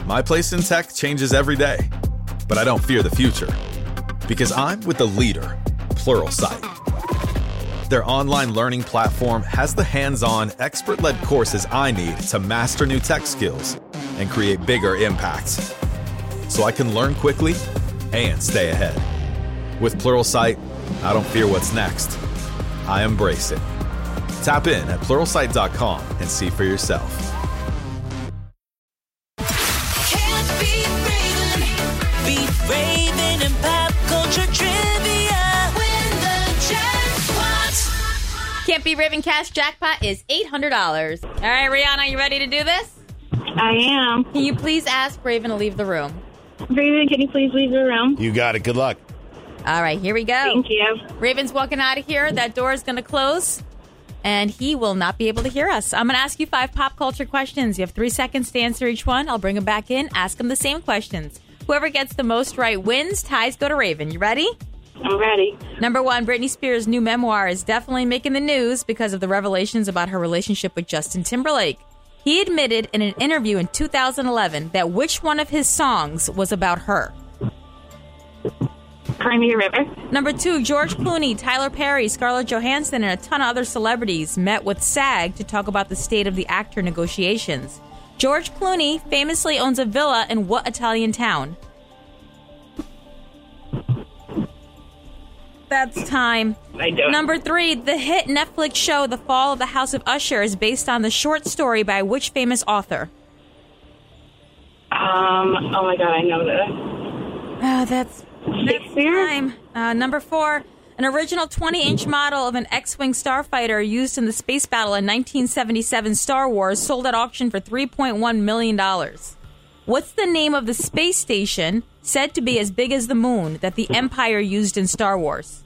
My place in tech changes every day, but I don't fear the future because I'm with the leader, Pluralsight. Their online learning platform has the hands-on, expert-led courses I need to master new tech skills and create bigger impacts, so I can learn quickly and stay ahead. With Pluralsight, I don't fear what's next. I embrace it. Tap in at Pluralsight.com and see for yourself. Can't beat Raven. Beat Raven in pop culture trivia. Win the jackpot. Can't Be Raven Cash Jackpot is $800. All right, Rihanna, you ready to do this? I am. Can you please ask Raven to leave the room? Raven, can you please leave the room? You got it. Good luck. All right, here we go. Thank you. Raven's walking out of here. That door is going to close, and he will not be able to hear us. I'm going to ask you 5 pop culture questions. You have 3 seconds to answer each one. I'll bring him back in, ask him the same questions. Whoever gets the most right wins. Ties go to Raven. You ready? I'm ready. Number 1, Britney Spears' new memoir is definitely making the news because of the revelations about her relationship with Justin Timberlake. He admitted in an interview in 2011 that which one of his songs was about her? Crimea River. Number 2, George Clooney, Tyler Perry, Scarlett Johansson, and a ton of other celebrities met with SAG to talk about the state of the actor negotiations. George Clooney famously owns a villa in what Italian town? That's time. I don't. Number 3, the hit Netflix show The Fall of the House of Usher is based on the short story by which famous author? Oh my God, I know this. That's Shakespeare? time. Number 4, an original 20-inch model of an X-Wing starfighter used in the space battle in 1977 Star Wars sold at auction for $3.1 million. What's the name of the space station said to be as big as the moon that the Empire used in Star Wars?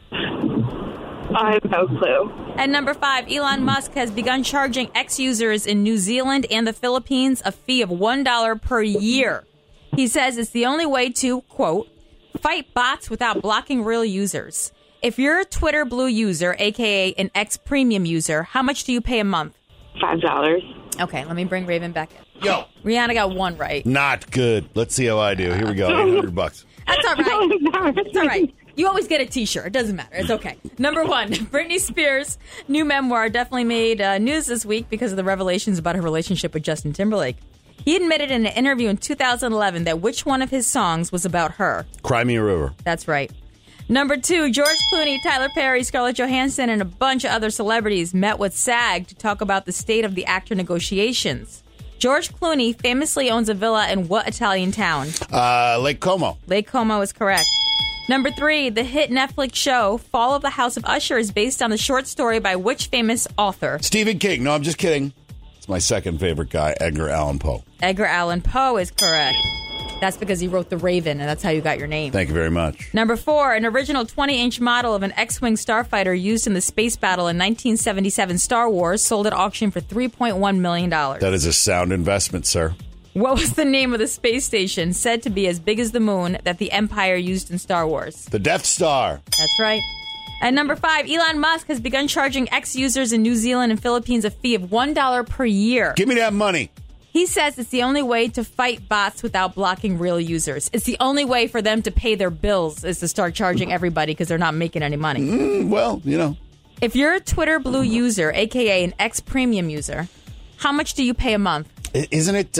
I have no clue. And number 5, Elon Musk has begun charging X-users in New Zealand and the Philippines a fee of $1 per year. He says it's the only way to, quote, fight bots without blocking real users. If you're a Twitter Blue user, a.k.a. an X Premium user, how much do you pay a month? $5. Okay, let me bring Raven back in. Yo. Rihanna got 1 right. Not good. Let's see how I do. Here we go. $800. That's all right. It's all right. You always get a T-shirt. It doesn't matter. It's okay. Number 1, Britney Spears' new memoir definitely made news this week because of the revelations about her relationship with Justin Timberlake. He admitted in an interview in 2011 that which one of his songs was about her? Crimea River. That's right. Number 2, George Clooney, Tyler Perry, Scarlett Johansson, and a bunch of other celebrities met with SAG to talk about the state of the actor negotiations. George Clooney famously owns a villa in what Italian town? Lake Como. Lake Como is correct. Number 3, the hit Netflix show Fall of the House of Usher is based on the short story by which famous author? Stephen King. No, I'm just kidding. It's my second favorite guy, Edgar Allan Poe. Edgar Allan Poe is correct. That's because he wrote The Raven, and that's how you got your name. Thank you very much. Number 4, an original 20-inch model of an X-Wing starfighter used in the space battle in 1977 Star Wars sold at auction for $3.1 million. That is a sound investment, sir. What was the name of the space station said to be as big as the moon that the Empire used in Star Wars? The Death Star. That's right. And number 5, Elon Musk has begun charging X-users in New Zealand and Philippines a fee of $1 per year. Give me that money. He says it's the only way to fight bots without blocking real users. It's the only way for them to pay their bills is to start charging everybody because they're not making any money. Well, you know. If you're a Twitter Blue user, a.k.a. an X Premium user, how much do you pay a month? Isn't it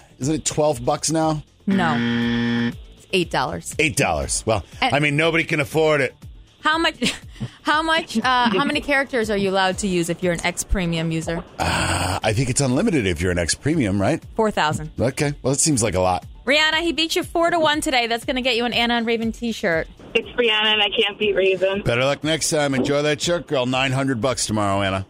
$12 now? No. It's $8. $8. Well, I mean, nobody can afford it. How many characters are you allowed to use if you're an X Premium user? I think it's unlimited if you're an X Premium, right? 4,000. Okay. Well, it seems like a lot. Rihanna, he beat you 4-1 today. That's going to get you an Anna and Raven t-shirt. It's Brianna, and I can't beat Raven. Better luck next time. Enjoy that shirt, girl. $900 tomorrow, Anna.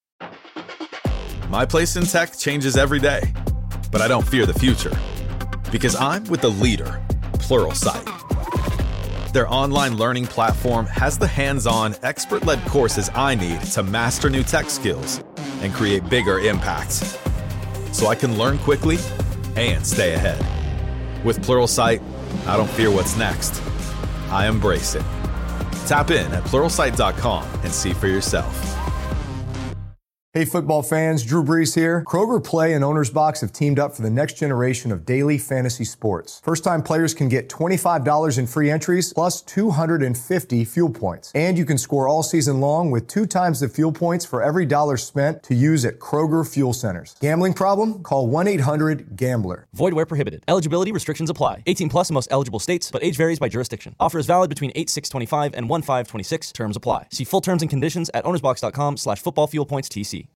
My place in tech changes every day, but I don't fear the future because I'm with the leader, Pluralsight. Their online learning platform has the hands-on, expert-led courses I need to master new tech skills and create bigger impacts, so I can learn quickly and stay ahead. With Pluralsight, I don't fear what's next. I embrace it. Tap in at Pluralsight.com and see for yourself. Hey football fans, Drew Brees here. Kroger Play and Owner's Box have teamed up for the next generation of daily fantasy sports. First-time players can get $25 in free entries plus 250 fuel points. And you can score all season long with 2 times the fuel points for every dollar spent to use at Kroger Fuel Centers. Gambling problem? Call 1-800-GAMBLER. Void where prohibited. Eligibility restrictions apply. 18 plus in most eligible states, but age varies by jurisdiction. Offer is valid between 8/6/25 and 1/5/26. Terms apply. See full terms and conditions at ownersbox.com/footballfuelpointstc.